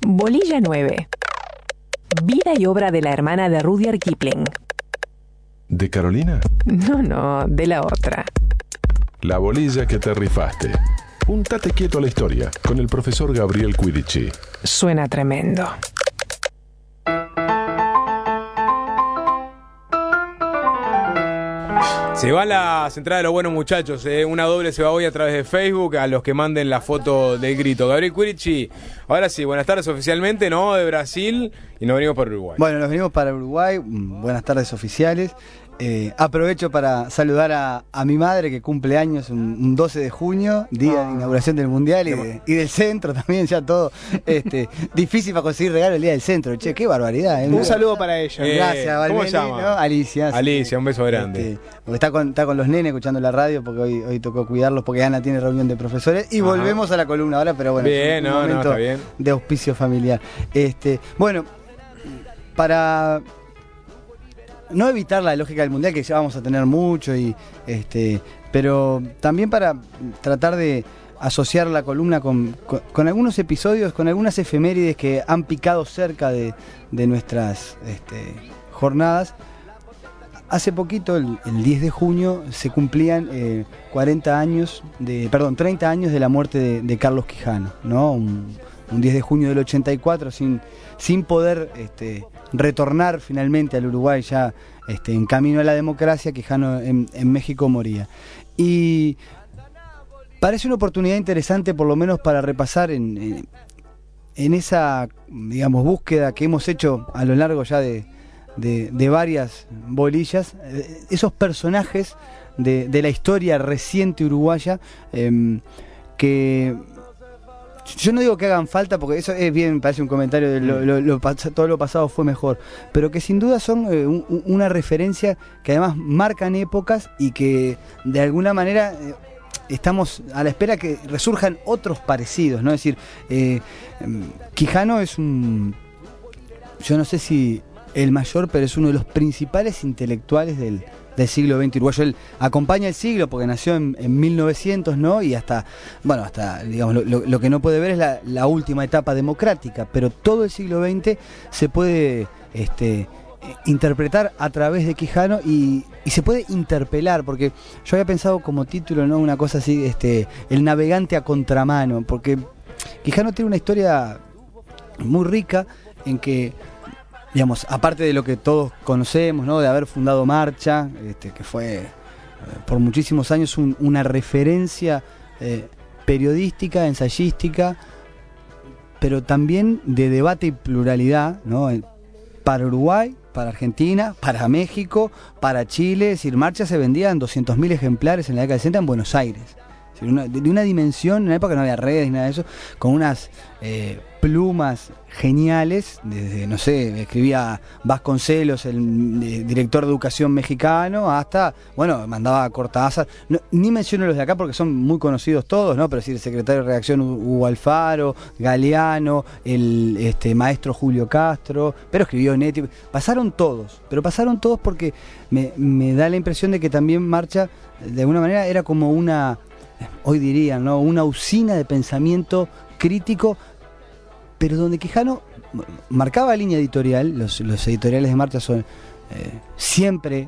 Bolilla 9. Vida y obra de la hermana de Rudyard Kipling. ¿De Carolina? No, de la otra. La bolilla que te rifaste. Un tate quieto a la historia con el profesor Gabriel Quidici. Suena tremendo. Se van las entradas de los buenos muchachos, una doble se va hoy a través de Facebook a los que manden la foto del grito. Gabriel Quidici, ahora sí, buenas tardes oficialmente, ¿no? De Brasil y nos venimos para Uruguay. Bueno, nos venimos para Uruguay, buenas tardes oficiales. Aprovecho para saludar a mi madre que cumple años un 12 de junio, día de inauguración del Mundial y del centro también, ya todo difícil para conseguir regalo el día del centro. Che, qué barbaridad. Un saludo para ella. Gracias, Valmeli, ¿cómo se llama? ¿no? Alicia. Alicia, un beso grande. Está con los nenes escuchando la radio porque hoy tocó cuidarlos porque Ana tiene reunión de profesores y volvemos a la columna ahora, pero bueno, bien, es un momento está bien. de auspicio familiar. Bueno, para no evitar la lógica del mundial, que ya vamos a tener mucho, pero también para tratar de asociar la columna con algunos episodios, con algunas efemérides que han picado cerca de nuestras jornadas. Hace poquito, el 10 de junio, se cumplían 30 años de la muerte de Carlos Quijano, ¿no? Un 10 de junio del 84, sin poder retornar finalmente al Uruguay ya en camino a la democracia. Quijano en México moría. Y parece una oportunidad interesante, por lo menos para repasar en esa, digamos, búsqueda que hemos hecho a lo largo ya de varias bolillas, esos personajes de la historia reciente uruguaya, que yo no digo que hagan falta, porque eso es bien, parece un comentario de todo lo pasado fue mejor, pero que sin duda son una referencia que además marcan épocas y que de alguna manera estamos a la espera que resurjan otros parecidos, ¿no? Es decir, Quijano es yo no sé si el mayor, pero es uno de los principales intelectuales del siglo XX uruguayo. Él acompaña el siglo porque nació en 1900, ¿no? Y hasta digamos, lo que no puede ver es la última etapa democrática, pero todo el siglo XX se puede interpretar a través de Quijano y se puede interpelar, porque yo había pensado como título, ¿no? Una cosa así, el navegante a contramano, porque Quijano tiene una historia muy rica en que, digamos, aparte de lo que todos conocemos, ¿no? De haber fundado Marcha, que fue por muchísimos años una referencia periodística, ensayística, pero también de debate y pluralidad, ¿no? Para Uruguay, para Argentina, para México, para Chile. Es decir, Marcha se vendía en 200.000 ejemplares en la década del 60 en Buenos Aires. De una dimensión, en una época no había redes ni nada de eso, con unas plumas geniales, desde, no sé, escribía Vasconcelos, el director de educación mexicano, hasta, bueno, mandaba a Cortázar, ni menciono los de acá porque son muy conocidos todos, ¿no? Pero sí, el secretario de redacción Hugo Alfaro, Galeano, el maestro Julio Castro, pero escribió Netti, pasaron todos porque me da la impresión de que también Marcha, de alguna manera, era como hoy dirían, ¿no? Una usina de pensamiento crítico, pero donde Quijano marcaba línea editorial. Los editoriales de Marcha son siempre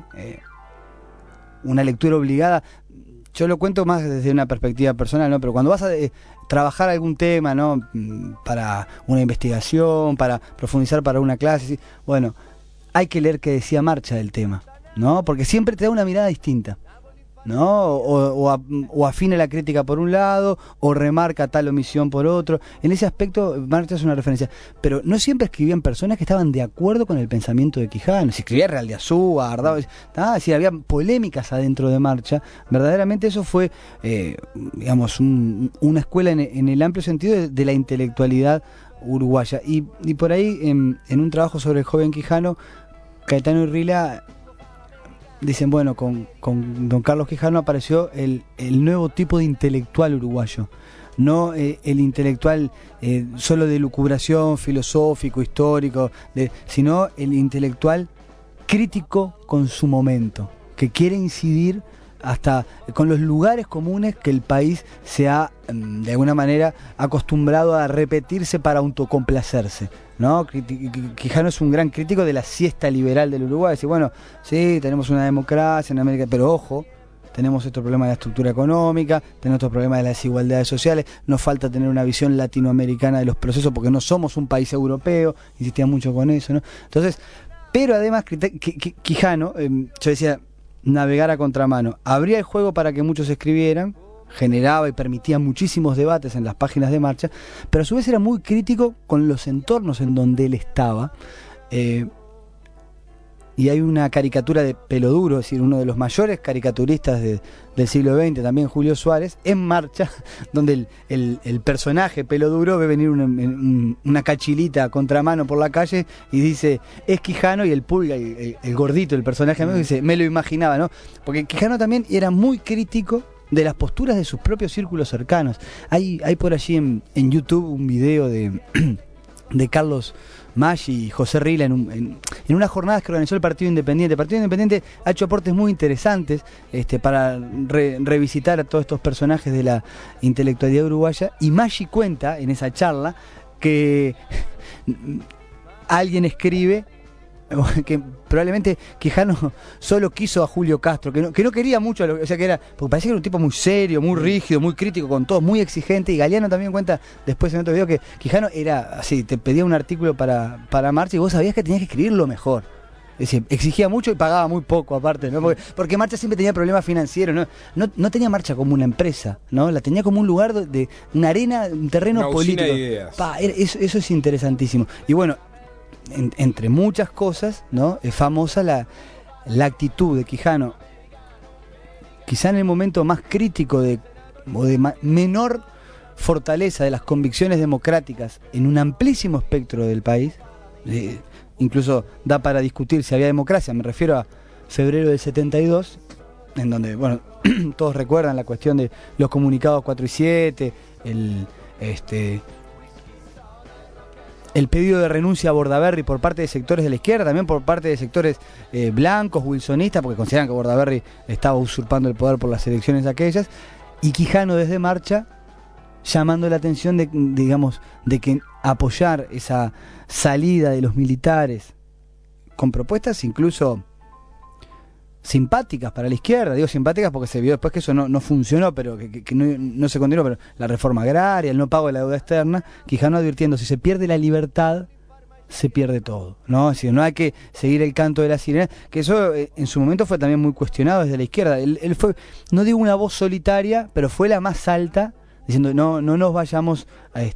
una lectura obligada. Yo lo cuento más desde una perspectiva personal, ¿no? Pero cuando vas a trabajar algún tema, ¿no? Para una investigación, para profundizar para una clase, ¿sí? Bueno, hay que leer qué decía Marcha del tema, ¿no? Porque siempre te da una mirada distinta, ¿no? O afina la crítica por un lado, o remarca tal omisión por otro. En ese aspecto, Marcha es una referencia. Pero no siempre escribían personas que estaban de acuerdo con el pensamiento de Quijano. Si escribía Real de Azúa, Ardao, si había polémicas adentro de Marcha. Verdaderamente eso fue, digamos, una escuela en el amplio sentido de la intelectualidad uruguaya. Y por ahí, en un trabajo sobre el joven Quijano, Caetano y Rila dicen, bueno, con don Carlos Quijano apareció el nuevo tipo de intelectual uruguayo, no el intelectual solo de lucubración, filosófico, histórico, sino el intelectual crítico con su momento, que quiere incidir hasta con los lugares comunes que el país se ha, de alguna manera, acostumbrado a repetirse para autocomplacerse, ¿no? Quijano es un gran crítico de la siesta liberal del Uruguay. Dice, bueno, sí, tenemos una democracia en América, pero ojo, tenemos estos problemas de la estructura económica, tenemos estos problemas de las desigualdades sociales, nos falta tener una visión latinoamericana de los procesos porque no somos un país europeo, insistía mucho con eso, ¿no? Entonces, pero además Quijano, yo decía, navegar a contramano, abría el juego para que muchos escribieran, generaba y permitía muchísimos debates en las páginas de Marcha, pero a su vez era muy crítico con los entornos en donde él estaba. Y hay una caricatura de Peloduro, es decir, uno de los mayores caricaturistas del siglo XX, también Julio Suárez, en Marcha, donde el personaje Peloduro ve venir una cachilita a contramano por la calle y dice, es Quijano, y el Pulga, el gordito, el personaje amigo, dice, me lo imaginaba, ¿no? Porque Quijano también era muy crítico de las posturas de sus propios círculos cercanos. Hay por allí en YouTube un video de Carlos Maggi y José Rila en unas jornadas que organizó el Partido Independiente. El Partido Independiente ha hecho aportes muy interesantes para revisitar a todos estos personajes de la intelectualidad uruguaya, y Maggi cuenta en esa charla que alguien escribe que probablemente Quijano solo quiso a Julio Castro, que no quería mucho, o sea, que era, porque parecía que era un tipo muy serio, muy rígido, muy crítico con todos, muy exigente. Y Galeano también cuenta después en otro video que Quijano era así, te pedía un artículo para Marcha y vos sabías que tenías que escribirlo mejor. Es decir, exigía mucho y pagaba muy poco aparte, ¿no? Porque Marcha siempre tenía problemas financieros, no tenía Marcha como una empresa, ¿no? La tenía como un lugar de una arena, un terreno una político. De ideas. Eso es interesantísimo. Y bueno, entre muchas cosas, ¿no? Es famosa la actitud de Quijano, quizá en el momento más crítico o de menor fortaleza de las convicciones democráticas en un amplísimo espectro del país. Incluso da para discutir si había democracia, me refiero a febrero del 72, en donde, bueno, todos recuerdan la cuestión de los comunicados 4 y 7, el pedido de renuncia a Bordaberry por parte de sectores de la izquierda, también por parte de sectores blancos, wilsonistas, porque consideran que Bordaberry estaba usurpando el poder por las elecciones aquellas, y Quijano desde Marcha llamando la atención de que apoyar esa salida de los militares con propuestas incluso simpáticas para la izquierda, digo simpáticas porque se vio después que eso no funcionó, pero que no se continuó, pero la reforma agraria, el no pago de la deuda externa, Quijano advirtiendo, si se pierde la libertad, se pierde todo, ¿no? Es decir, no hay que seguir el canto de la sirena, que eso en su momento fue también muy cuestionado desde la izquierda. Él fue, no digo una voz solitaria, pero fue la más alta, diciendo no nos vayamos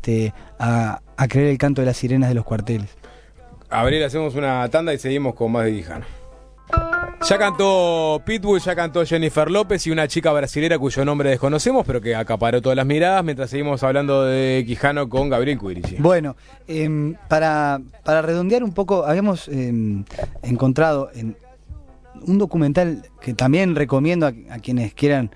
a creer el canto de las sirenas de los cuarteles. Abril, hacemos una tanda y seguimos con más de Quijano. Ya cantó Pitbull, ya cantó Jennifer López y una chica brasilera cuyo nombre desconocemos, pero que acaparó todas las miradas, mientras seguimos hablando de Quijano con Gabriel Quirici. Bueno, para redondear un poco, habíamos encontrado en un documental que también recomiendo a quienes quieran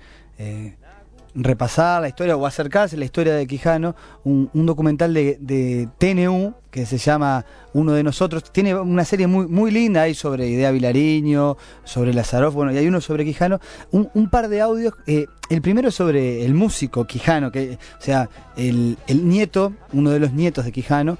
repasar la historia o acercarse a la historia de Quijano, un documental de TNU que se llama Uno de Nosotros. Tiene una serie muy, muy linda ahí sobre Idea Vilariño, sobre Lazaroff, bueno, y hay uno sobre Quijano, un par de audios. El primero sobre el músico Quijano, que, o sea, el nieto, uno de los nietos de Quijano,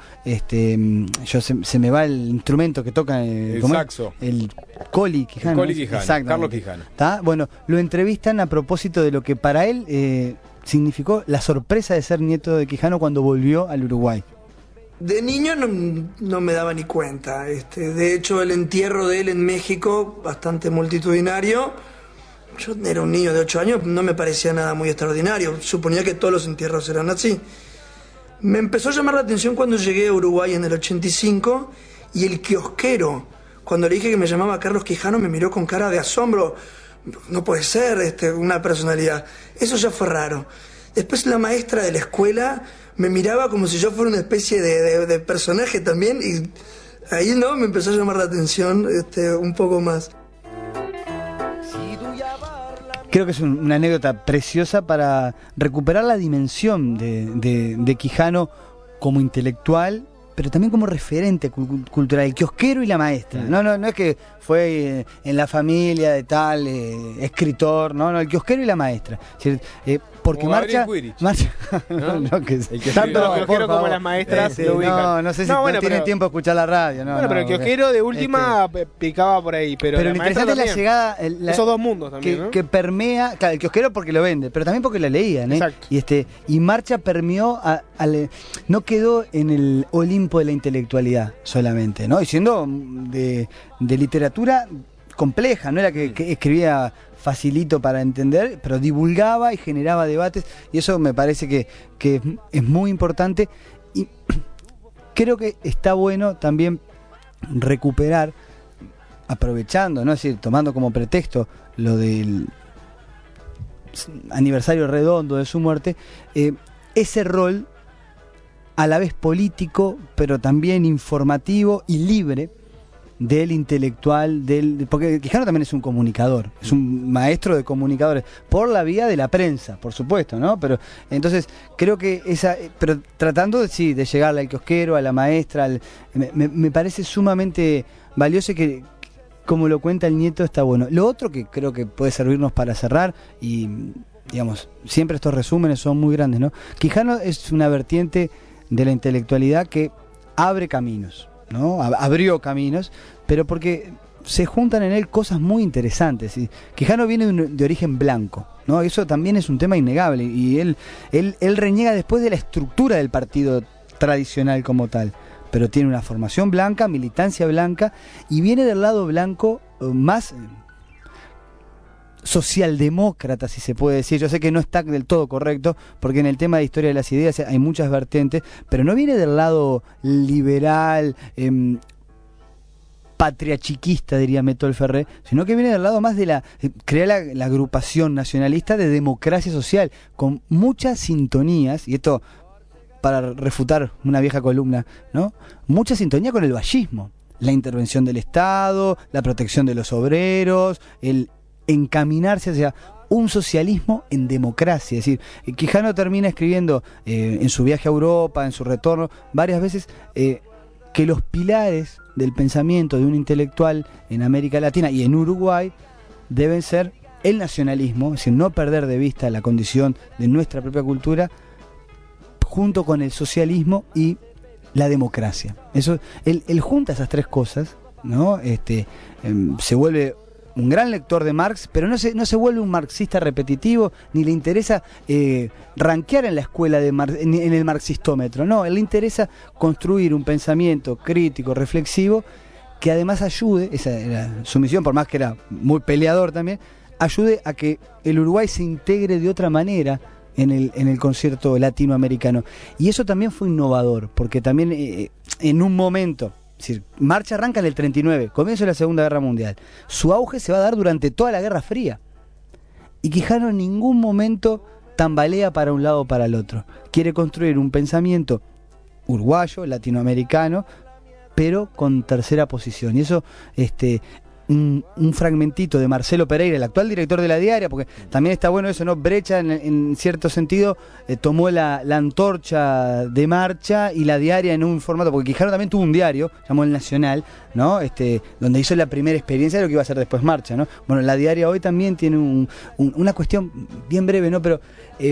se me va el instrumento que toca, el saxo. El Coli Quijano. El Coli Quijano, Carlos Quijano. ¿Tá? Bueno, lo entrevistan a propósito de lo que para él significó la sorpresa de ser nieto de Quijano cuando volvió al Uruguay. De niño no me daba ni cuenta. De hecho, el entierro de él en México, bastante multitudinario. Yo era un niño de 8 años, no me parecía nada muy extraordinario. Suponía que todos los entierros eran así. Me empezó a llamar la atención cuando llegué a Uruguay en el 85 y el kiosquero, cuando le dije que me llamaba Carlos Quijano, me miró con cara de asombro. No puede ser una personalidad. Eso ya fue raro. Después la maestra de la escuela me miraba como si yo fuera una especie de personaje también, y ahí me empezó a llamar la atención un poco más. Creo que es una anécdota preciosa para recuperar la dimensión de Quijano como intelectual pero también como referente cultural, el kiosquero y la maestra. No es que fue en la familia de tal escritor, no, el kiosquero y la maestra. Es decir, porque como marcha, ¿no? no, que Tanto los kiosqueros como las maestras lo ubican. No sé si tienen tiempo de escuchar la radio. Pero el kiosquero de última picaba por ahí. Pero lo interesante es la llegada. Esos dos mundos también, ¿no? Que permea. Claro, el kiosquero porque lo vende, pero también porque lo leían. Exacto. Y marcha permeó. No quedó en el Olimpo de la intelectualidad solamente, ¿no? Y siendo de literatura compleja, no era que escribía facilito para entender, pero divulgaba y generaba debates, y eso me parece que es muy importante, y creo que está bueno también recuperar, aprovechando, ¿no? Es decir, tomando como pretexto lo del aniversario redondo de su muerte, ese rol a la vez político, pero también informativo y libre del intelectual, porque Quijano también es un comunicador, es un maestro de comunicadores, por la vía de la prensa, por supuesto, ¿no? Pero entonces creo que pero tratando de llegarle al kiosquero, a la maestra, me parece sumamente valioso y que, como lo cuenta el nieto, está bueno. Lo otro que creo que puede servirnos para cerrar, y digamos, siempre estos resúmenes son muy grandes, ¿no? Quijano es una vertiente de la intelectualidad que abre caminos, ¿no? Abrió caminos, pero porque se juntan en él cosas muy interesantes. Y Quijano viene de origen blanco, ¿no? Eso también es un tema innegable, y él reniega después de la estructura del partido tradicional como tal, pero tiene una formación blanca, militancia blanca, y viene del lado blanco más socialdemócrata, si se puede decir. Yo sé que no está del todo correcto, porque en el tema de historia de las ideas hay muchas vertientes, pero no viene del lado liberal, patriachiquista, diría Metol Ferré, sino que viene del lado más de crear la agrupación nacionalista de democracia social, con muchas sintonías, y esto para refutar una vieja columna, ¿no? Mucha sintonía con el vallismo, la intervención del Estado, la protección de los obreros, el encaminarse hacia un socialismo en democracia. Es decir, Quijano termina escribiendo en su viaje a Europa, en su retorno, varias veces, que los pilares del pensamiento de un intelectual en América Latina y en Uruguay deben ser el nacionalismo, es decir, no perder de vista la condición de nuestra propia cultura, junto con el socialismo y la democracia. Eso, él junta esas tres cosas, ¿no? Se vuelve un gran lector de Marx, pero no se vuelve un marxista repetitivo, ni le interesa rankear en la escuela en el marxistómetro. No, él le interesa construir un pensamiento crítico, reflexivo, que además ayude, esa era su misión, por más que era muy peleador también, ayude a que el Uruguay se integre de otra manera en el concierto latinoamericano. Y eso también fue innovador, porque también en un momento, es decir, Marcha arranca en el 39, comienzo de la Segunda Guerra Mundial. Su auge se va a dar durante toda la Guerra Fría. Y Quijano en ningún momento tambalea para un lado o para el otro. Quiere construir un pensamiento uruguayo, latinoamericano, pero con tercera posición. Y eso, un fragmentito de Marcelo Pereira, el actual director de La Diaria, porque también está bueno eso, ¿no? Brecha en cierto sentido tomó la antorcha de Marcha y La Diaria en un formato, porque Quijano también tuvo un diario, llamó El Nacional, ¿no? Donde hizo la primera experiencia de lo que iba a ser después Marcha, ¿no? Bueno, La Diaria hoy también tiene una cuestión bien breve, ¿no? Pero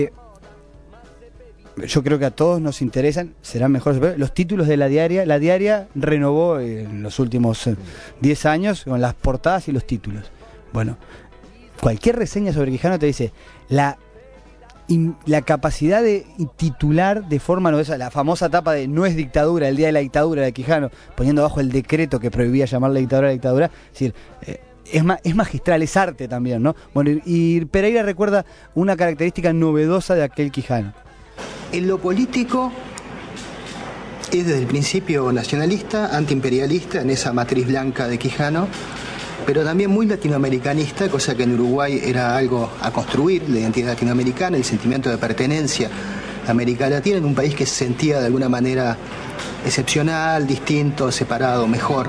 yo creo que a todos nos interesan, serán mejores los títulos de La Diaria. La Diaria renovó en los últimos 10 años con las portadas y los títulos. Bueno, cualquier reseña sobre Quijano te dice la capacidad de titular de forma novedosa, la famosa tapa de "No es dictadura", el día de la dictadura de Quijano, poniendo abajo el decreto que prohibía llamarle dictadura a la dictadura. Es decir, es magistral, es arte también, ¿no? Bueno, y Pereira recuerda una característica novedosa de aquel Quijano. En lo político es desde el principio nacionalista, antiimperialista, en esa matriz blanca de Quijano, pero también muy latinoamericanista, cosa que en Uruguay era algo a construir, la identidad latinoamericana, el sentimiento de pertenencia a América Latina, en un país que se sentía de alguna manera excepcional, distinto, separado, mejor.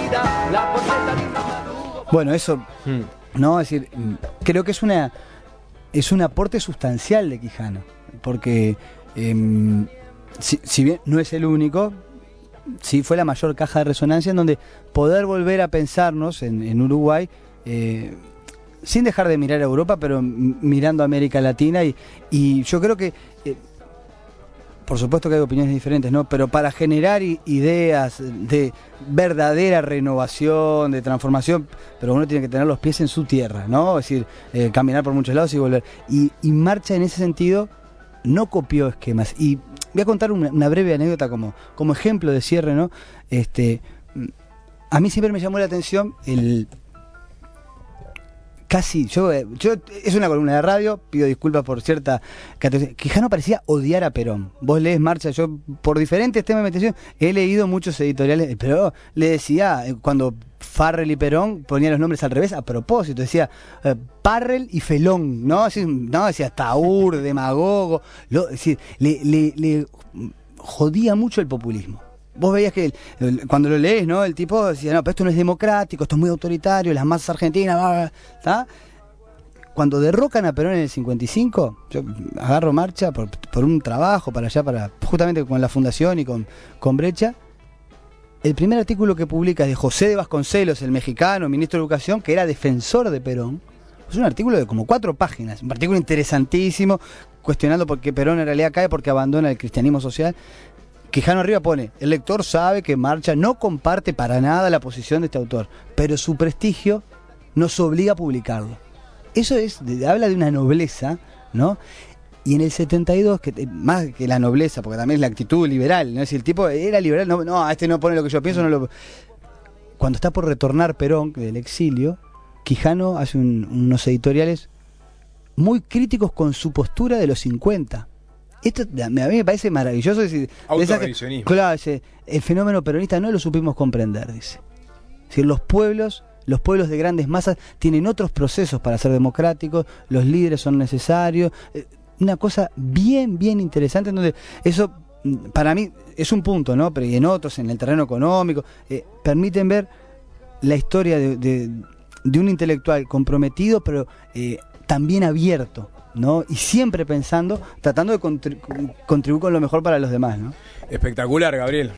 Bueno, eso, ¿no? Es decir, creo que es un aporte sustancial de Quijano, porque si bien no es el único, sí fue la mayor caja de resonancia en donde poder volver a pensarnos en Uruguay, sin dejar de mirar a Europa, pero mirando a América Latina, y yo creo que por supuesto que hay opiniones diferentes, ¿no? Pero para generar ideas de verdadera renovación, de transformación, pero uno tiene que tener los pies en su tierra, ¿no? Es decir, caminar por muchos lados y volver. Y Marcha en ese sentido no copió esquemas. Y voy a contar una breve anécdota como ejemplo de cierre, ¿no? A mí siempre me llamó la atención yo es una columna de radio, pido disculpas por cierta categoría. Quijano parecía odiar a Perón. Vos lees Marcha, yo por diferentes temas de investigación he leído muchos editoriales, pero le decía, cuando Farrell y Perón ponían los nombres al revés, a propósito, decía Parrell y Felón, ¿no? Así, no, decía Taur, demagogo, es decir, le jodía mucho el populismo. Vos veías que cuando lo lees, ¿no? El tipo decía, no, pero esto no es democrático, esto es muy autoritario, las masas argentinas, ¿está? Cuando derrocan a Perón en el 55, yo agarro Marcha por un trabajo para allá, justamente con la fundación y con Brecha. El primer artículo que publica es de José de Vasconcelos, el mexicano, ministro de Educación, que era defensor de Perón. Es un artículo de como 4 páginas, un artículo interesantísimo, cuestionando por qué Perón en realidad cae porque abandona el cristianismo social. Quijano arriba pone, el lector sabe que Marcha no comparte para nada la posición de este autor, pero su prestigio nos obliga a publicarlo. Eso habla de una nobleza, ¿no? Y en el 72, más que la nobleza, porque también es la actitud liberal, ¿no? Si el tipo era liberal, no, este no pone lo que yo pienso, no lo... Cuando está por retornar Perón del exilio, Quijano hace unos editoriales muy críticos con su postura de los 50. Esto a mí me parece maravilloso. Autorrevisionismo. Claro, el fenómeno peronista no lo supimos comprender, dice. Es decir, los pueblos de grandes masas tienen otros procesos para ser democráticos, los líderes son necesarios. Una cosa bien, bien interesante, en donde eso, para mí, es un punto, ¿no? Pero y en otros, en el terreno económico, permiten ver la historia de un intelectual comprometido, pero también abierto, ¿no? Y siempre tratando de contribuir con lo mejor para los demás, ¿no? Espectacular, Gabriel.